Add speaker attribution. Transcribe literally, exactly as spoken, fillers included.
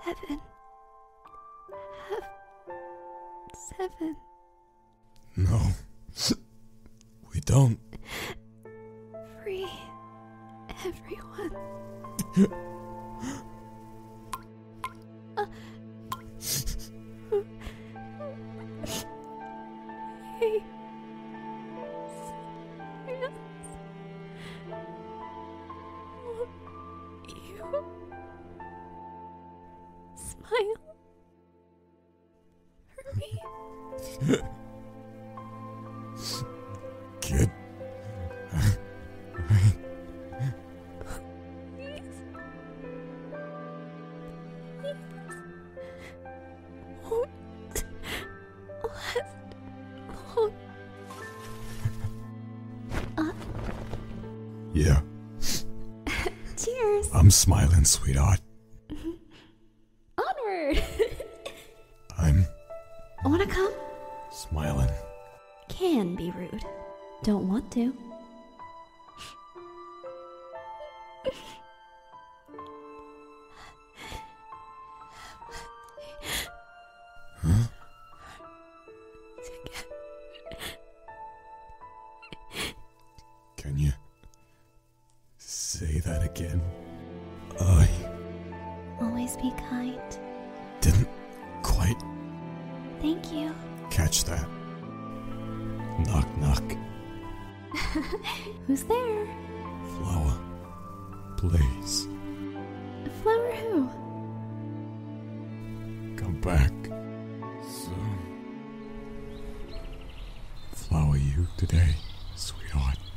Speaker 1: Seven. Have seven.
Speaker 2: No. We don't.
Speaker 1: Free everyone. uh. Hey. Yes. You smile for me.
Speaker 2: Kid. Yeah.
Speaker 1: Cheers.
Speaker 2: I'm smiling, sweetheart.
Speaker 1: Onward.
Speaker 2: I'm
Speaker 1: Wanna come?
Speaker 2: smiling.
Speaker 1: Can be rude. Don't want to.
Speaker 2: Huh? Can you say that again? I
Speaker 1: Always be kind.
Speaker 2: didn't quite
Speaker 1: Thank you.
Speaker 2: catch that. Knock, knock.
Speaker 1: Who's there?
Speaker 2: Flower. Please.
Speaker 1: Flower who?
Speaker 2: Come back. Soon. Flower you today, sweetheart.